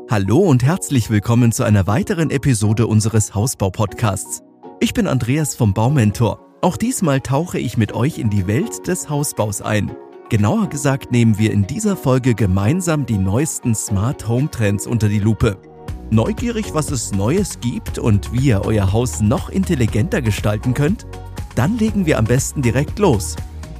Hallo und herzlich willkommen zu einer weiteren Episode unseres Hausbau-Podcasts. Ich bin Andreas vom Baumentor. Auch diesmal tauche ich mit euch in die Welt des Hausbaus ein. Genauer gesagt nehmen wir in dieser Folge gemeinsam die neuesten Smart Home Trends unter die Lupe. Neugierig, was es Neues gibt und wie ihr euer Haus noch intelligenter gestalten könnt? Dann legen wir am besten direkt los.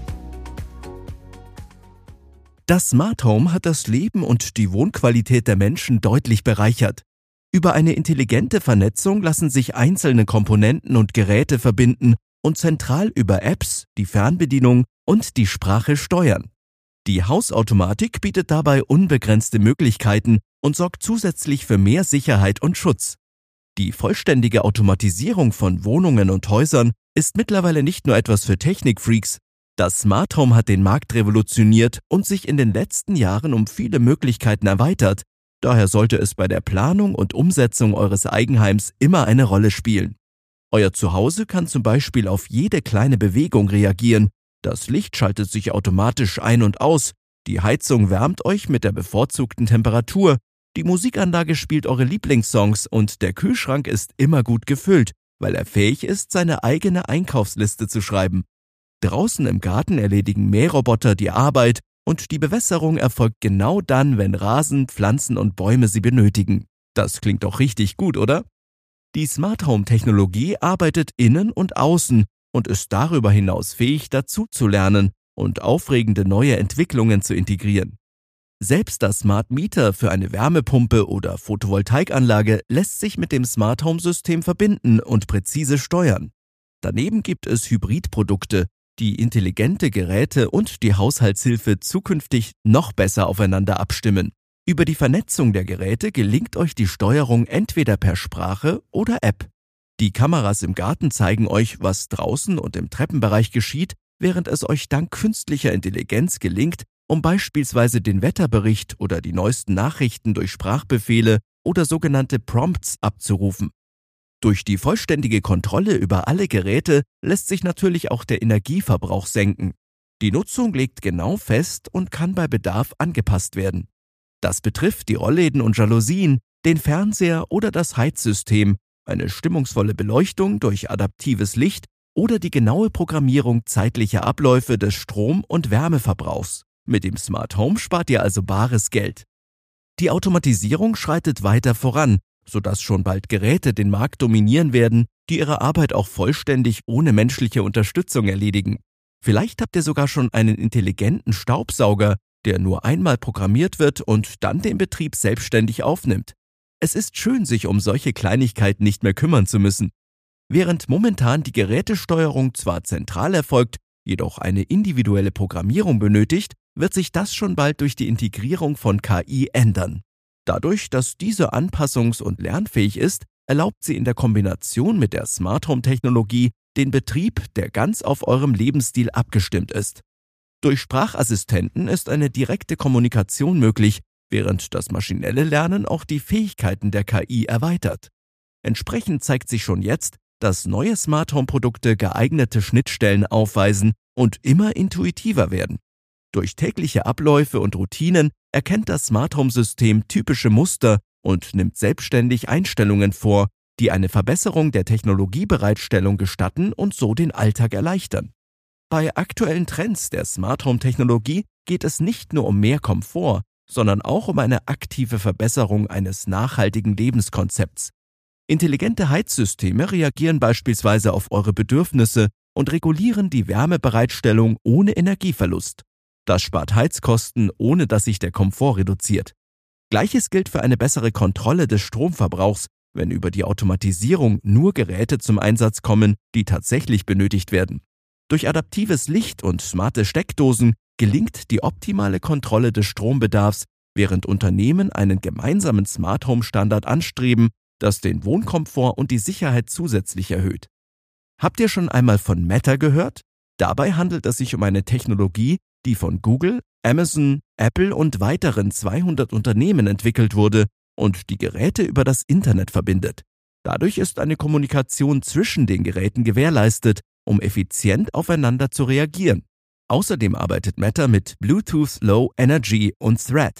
Das Smart Home hat das Leben und die Wohnqualität der Menschen deutlich bereichert. Über eine intelligente Vernetzung lassen sich einzelne Komponenten und Geräte verbinden und zentral über Apps, die Fernbedienung und die Sprache steuern. Die Hausautomatik bietet dabei unbegrenzte Möglichkeiten und sorgt zusätzlich für mehr Sicherheit und Schutz. Die vollständige Automatisierung von Wohnungen und Häusern ist mittlerweile nicht nur etwas für Technikfreaks. Das Smart Home hat den Markt revolutioniert und sich in den letzten Jahren um viele Möglichkeiten erweitert. Daher sollte es bei der Planung und Umsetzung eures Eigenheims immer eine Rolle spielen. Euer Zuhause kann zum Beispiel auf jede kleine Bewegung reagieren. Das Licht schaltet sich automatisch ein und aus. Die Heizung wärmt euch mit der bevorzugten Temperatur. Die Musikanlage spielt eure Lieblingssongs und der Kühlschrank ist immer gut gefüllt, weil er fähig ist, seine eigene Einkaufsliste zu schreiben. Draußen im Garten erledigen Mähroboter die Arbeit und die Bewässerung erfolgt genau dann, wenn Rasen, Pflanzen und Bäume sie benötigen. Das klingt doch richtig gut, oder? Die Smart Home Technologie arbeitet innen und außen und ist darüber hinaus fähig, dazu zu lernen und aufregende neue Entwicklungen zu integrieren. Selbst das Smart Meter für eine Wärmepumpe oder Photovoltaikanlage lässt sich mit dem Smart Home System verbinden und präzise steuern. Daneben gibt es Hybridprodukte, die intelligente Geräte und die Haushaltshilfe zukünftig noch besser aufeinander abstimmen. Über die Vernetzung der Geräte gelingt euch die Steuerung entweder per Sprache oder App. Die Kameras im Garten zeigen euch, was draußen und im Treppenbereich geschieht, während es euch dank künstlicher Intelligenz gelingt, um beispielsweise den Wetterbericht oder die neuesten Nachrichten durch Sprachbefehle oder sogenannte Prompts abzurufen. Durch die vollständige Kontrolle über alle Geräte lässt sich natürlich auch der Energieverbrauch senken. Die Nutzung liegt genau fest und kann bei Bedarf angepasst werden. Das betrifft die Rollläden und Jalousien, den Fernseher oder das Heizsystem, eine stimmungsvolle Beleuchtung durch adaptives Licht oder die genaue Programmierung zeitlicher Abläufe des Strom- und Wärmeverbrauchs. Mit dem Smart Home spart ihr also bares Geld. Die Automatisierung schreitet weiter voran, sodass schon bald Geräte den Markt dominieren werden, die ihre Arbeit auch vollständig ohne menschliche Unterstützung erledigen. Vielleicht habt ihr sogar schon einen intelligenten Staubsauger, der nur einmal programmiert wird und dann den Betrieb selbstständig aufnimmt. Es ist schön, sich um solche Kleinigkeiten nicht mehr kümmern zu müssen. Während momentan die Gerätesteuerung zwar zentral erfolgt, jedoch eine individuelle Programmierung benötigt, wird sich das schon bald durch die Integrierung von KI ändern. Dadurch, dass diese anpassungs- und lernfähig ist, erlaubt sie in der Kombination mit der Smart Home Technologie den Betrieb, der ganz auf eurem Lebensstil abgestimmt ist. Durch Sprachassistenten ist eine direkte Kommunikation möglich, während das maschinelle Lernen auch die Fähigkeiten der KI erweitert. Entsprechend zeigt sich schon jetzt, dass neue Smart Home Produkte geeignete Schnittstellen aufweisen und immer intuitiver werden. Durch tägliche Abläufe und Routinen erkennt das Smart Home System typische Muster und nimmt selbstständig Einstellungen vor, die eine Verbesserung der Technologiebereitstellung gestatten und so den Alltag erleichtern. Bei aktuellen Trends der Smart Home Technologie geht es nicht nur um mehr Komfort, sondern auch um eine aktive Verbesserung eines nachhaltigen Lebenskonzepts. Intelligente Heizsysteme reagieren beispielsweise auf eure Bedürfnisse und regulieren die Wärmebereitstellung ohne Energieverlust. Das spart Heizkosten, ohne dass sich der Komfort reduziert. Gleiches gilt für eine bessere Kontrolle des Stromverbrauchs, wenn über die Automatisierung nur Geräte zum Einsatz kommen, die tatsächlich benötigt werden. Durch adaptives Licht und smarte Steckdosen gelingt die optimale Kontrolle des Strombedarfs, während Unternehmen einen gemeinsamen Smart Home Standard anstreben, das den Wohnkomfort und die Sicherheit zusätzlich erhöht. Habt ihr schon einmal von Meta gehört? Dabei handelt es sich um eine Technologie, die von Google, Amazon, Apple und weiteren 200 Unternehmen entwickelt wurde und die Geräte über das Internet verbindet. Dadurch ist eine Kommunikation zwischen den Geräten gewährleistet, um effizient aufeinander zu reagieren. Außerdem arbeitet Meta mit Bluetooth Low Energy und Thread.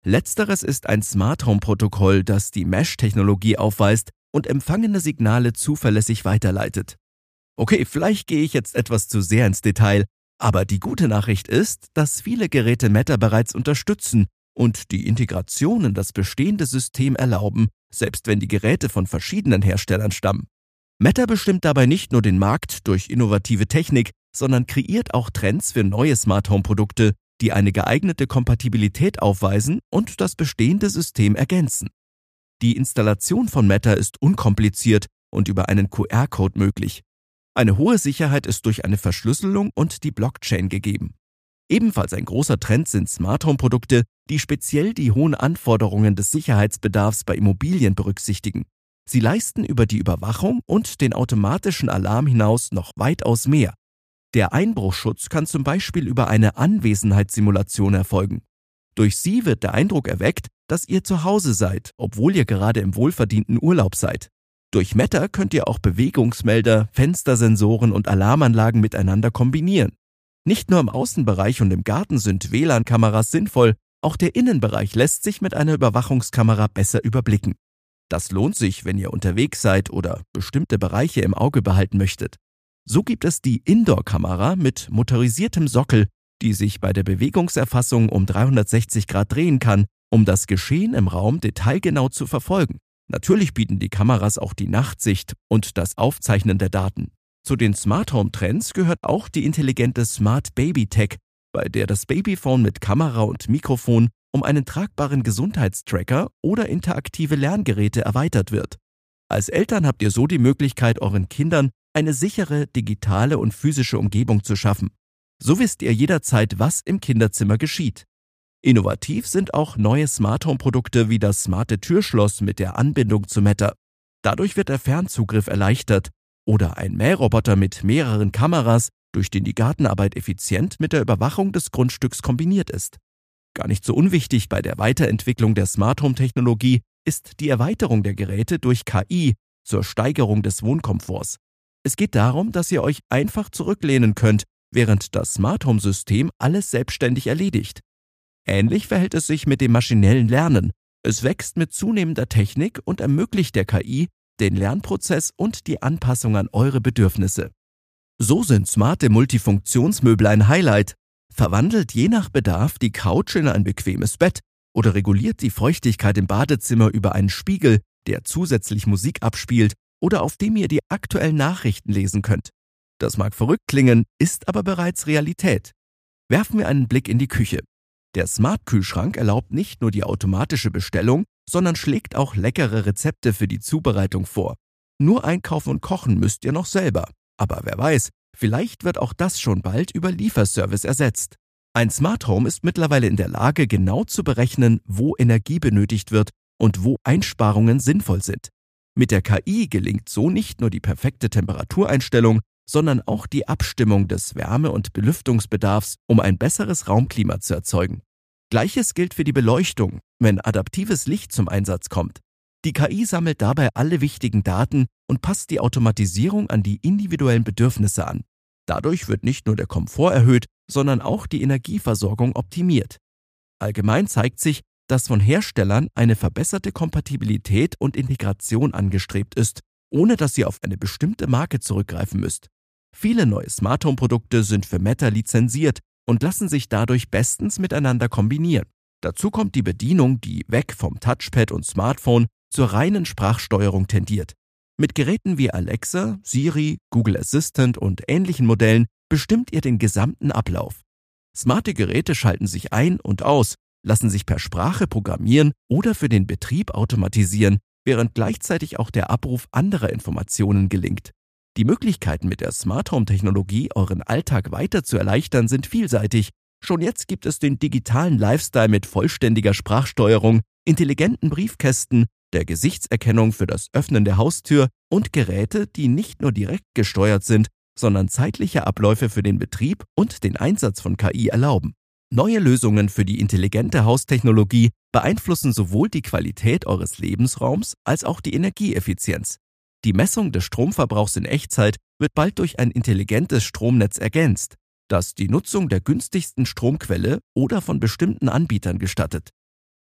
Letzteres ist ein Smart Home Protokoll, das die Mesh-Technologie aufweist und empfangene Signale zuverlässig weiterleitet. Okay, vielleicht gehe ich jetzt etwas zu sehr ins Detail, aber die gute Nachricht ist, dass viele Geräte Meta bereits unterstützen und die Integration in das bestehende System erlauben, selbst wenn die Geräte von verschiedenen Herstellern stammen. Meta bestimmt dabei nicht nur den Markt durch innovative Technik, sondern kreiert auch Trends für neue Smart Home Produkte, die eine geeignete Kompatibilität aufweisen und das bestehende System ergänzen. Die Installation von Meta ist unkompliziert und über einen QR-Code möglich. Eine hohe Sicherheit ist durch eine Verschlüsselung und die Blockchain gegeben. Ebenfalls ein großer Trend sind Smart Home Produkte, die speziell die hohen Anforderungen des Sicherheitsbedarfs bei Immobilien berücksichtigen. Sie leisten über die Überwachung und den automatischen Alarm hinaus noch weitaus mehr. Der Einbruchschutz kann zum Beispiel über eine Anwesenheitssimulation erfolgen. Durch sie wird der Eindruck erweckt, dass ihr zu Hause seid, obwohl ihr gerade im wohlverdienten Urlaub seid. Durch Meta könnt ihr auch Bewegungsmelder, Fenstersensoren und Alarmanlagen miteinander kombinieren. Nicht nur im Außenbereich und im Garten sind WLAN-Kameras sinnvoll, auch der Innenbereich lässt sich mit einer Überwachungskamera besser überblicken. Das lohnt sich, wenn ihr unterwegs seid oder bestimmte Bereiche im Auge behalten möchtet. So gibt es die Indoor-Kamera mit motorisiertem Sockel, die sich bei der Bewegungserfassung um 360 Grad drehen kann, um das Geschehen im Raum detailgenau zu verfolgen. Natürlich bieten die Kameras auch die Nachtsicht und das Aufzeichnen der Daten. Zu den Smart Home Trends gehört auch die intelligente Smart Baby Tech, bei der das Babyphone mit Kamera und Mikrofon um einen tragbaren Gesundheitstracker oder interaktive Lerngeräte erweitert wird. Als Eltern habt ihr so die Möglichkeit, euren Kindern eine sichere digitale und physische Umgebung zu schaffen. So wisst ihr jederzeit, was im Kinderzimmer geschieht. Innovativ sind auch neue Smart Home Produkte wie das smarte Türschloss mit der Anbindung zu Meta. Dadurch wird der Fernzugriff erleichtert oder ein Mähroboter mit mehreren Kameras, durch den die Gartenarbeit effizient mit der Überwachung des Grundstücks kombiniert ist. Gar nicht so unwichtig bei der Weiterentwicklung der Smart Home Technologie ist die Erweiterung der Geräte durch KI zur Steigerung des Wohnkomforts. Es geht darum, dass ihr euch einfach zurücklehnen könnt, während das Smart Home System alles selbstständig erledigt. Ähnlich verhält es sich mit dem maschinellen Lernen. Es wächst mit zunehmender Technik und ermöglicht der KI den Lernprozess und die Anpassung an eure Bedürfnisse. So sind smarte Multifunktionsmöbel ein Highlight, verwandelt je nach Bedarf die Couch in ein bequemes Bett oder reguliert die Feuchtigkeit im Badezimmer über einen Spiegel, der zusätzlich Musik abspielt oder auf dem ihr die aktuellen Nachrichten lesen könnt. Das mag verrückt klingen, ist aber bereits Realität. Werfen wir einen Blick in die Küche. Der Smart-Kühlschrank erlaubt nicht nur die automatische Bestellung, sondern schlägt auch leckere Rezepte für die Zubereitung vor. Nur einkaufen und kochen müsst ihr noch selber. Aber wer weiß, vielleicht wird auch das schon bald über Lieferservice ersetzt. Ein Smart Home ist mittlerweile in der Lage, genau zu berechnen, wo Energie benötigt wird und wo Einsparungen sinnvoll sind. Mit der KI gelingt so nicht nur die perfekte Temperatureinstellung, sondern auch die Abstimmung des Wärme- und Belüftungsbedarfs, um ein besseres Raumklima zu erzeugen. Gleiches gilt für die Beleuchtung, wenn adaptives Licht zum Einsatz kommt. Die KI sammelt dabei alle wichtigen Daten und passt die Automatisierung an die individuellen Bedürfnisse an. Dadurch wird nicht nur der Komfort erhöht, sondern auch die Energieversorgung optimiert. Allgemein zeigt sich, dass von Herstellern eine verbesserte Kompatibilität und Integration angestrebt ist, ohne dass ihr auf eine bestimmte Marke zurückgreifen müsst. Viele neue Smart Home Produkte sind für Meta lizenziert und lassen sich dadurch bestens miteinander kombinieren. Dazu kommt die Bedienung, die weg vom Touchpad und Smartphone zur reinen Sprachsteuerung tendiert. Mit Geräten wie Alexa, Siri, Google Assistant und ähnlichen Modellen bestimmt ihr den gesamten Ablauf. Smarte Geräte schalten sich ein und aus, lassen sich per Sprache programmieren oder für den Betrieb automatisieren, während gleichzeitig auch der Abruf anderer Informationen gelingt. Die Möglichkeiten mit der Smart Home Technologie, euren Alltag weiter zu erleichtern, sind vielseitig. Schon jetzt gibt es den digitalen Lifestyle mit vollständiger Sprachsteuerung, intelligenten Briefkästen, der Gesichtserkennung für das Öffnen der Haustür und Geräte, die nicht nur direkt gesteuert sind, sondern zeitliche Abläufe für den Betrieb und den Einsatz von KI erlauben. Neue Lösungen für die intelligente Haustechnologie beeinflussen sowohl die Qualität eures Lebensraums als auch die Energieeffizienz. Die Messung des Stromverbrauchs in Echtzeit wird bald durch ein intelligentes Stromnetz ergänzt, das die Nutzung der günstigsten Stromquelle oder von bestimmten Anbietern gestattet.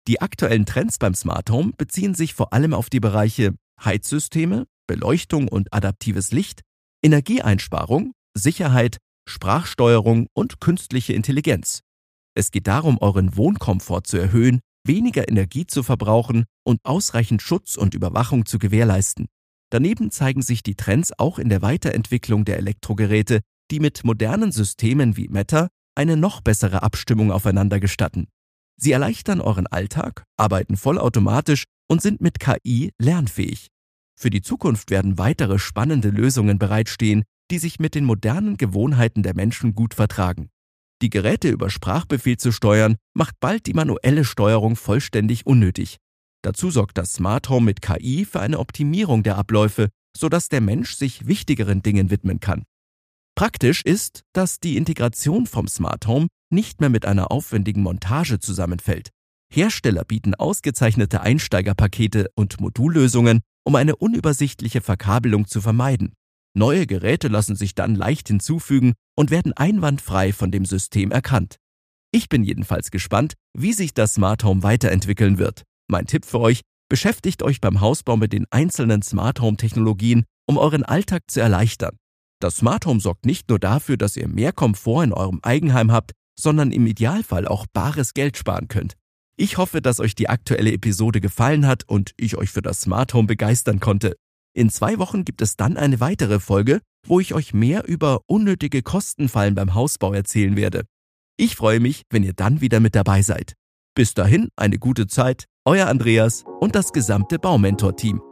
Die aktuellen Trends beim Smart Home beziehen sich vor allem auf die Bereiche Heizsysteme, Beleuchtung und adaptives Licht, Energieeinsparung, Sicherheit, Sprachsteuerung und künstliche Intelligenz. Es geht darum, euren Wohnkomfort zu erhöhen, weniger Energie zu verbrauchen und ausreichend Schutz und Überwachung zu gewährleisten. Daneben zeigen sich die Trends auch in der Weiterentwicklung der Elektrogeräte, die mit modernen Systemen wie Matter eine noch bessere Abstimmung aufeinander gestatten. Sie erleichtern euren Alltag, arbeiten vollautomatisch und sind mit KI lernfähig. Für die Zukunft werden weitere spannende Lösungen bereitstehen, die sich mit den modernen Gewohnheiten der Menschen gut vertragen. Die Geräte über Sprachbefehl zu steuern, macht bald die manuelle Steuerung vollständig unnötig. Dazu sorgt das Smart Home mit KI für eine Optimierung der Abläufe, sodass der Mensch sich wichtigeren Dingen widmen kann. Praktisch ist, dass die Integration vom Smart Home nicht mehr mit einer aufwendigen Montage zusammenfällt. Hersteller bieten ausgezeichnete Einsteigerpakete und Modullösungen, um eine unübersichtliche Verkabelung zu vermeiden. Neue Geräte lassen sich dann leicht hinzufügen und werden einwandfrei von dem System erkannt. Ich bin jedenfalls gespannt, wie sich das Smart Home weiterentwickeln wird. Mein Tipp für euch: Beschäftigt euch beim Hausbau mit den einzelnen Smart Home Technologien, um euren Alltag zu erleichtern. Das Smart Home sorgt nicht nur dafür, dass ihr mehr Komfort in eurem Eigenheim habt, sondern im Idealfall auch bares Geld sparen könnt. Ich hoffe, dass euch die aktuelle Episode gefallen hat und ich euch für das Smart Home begeistern konnte. In 2 Wochen gibt es dann eine weitere Folge, wo ich euch mehr über unnötige Kostenfallen beim Hausbau erzählen werde. Ich freue mich, wenn ihr dann wieder mit dabei seid. Bis dahin eine gute Zeit, euer Andreas und das gesamte Baumentor-Team.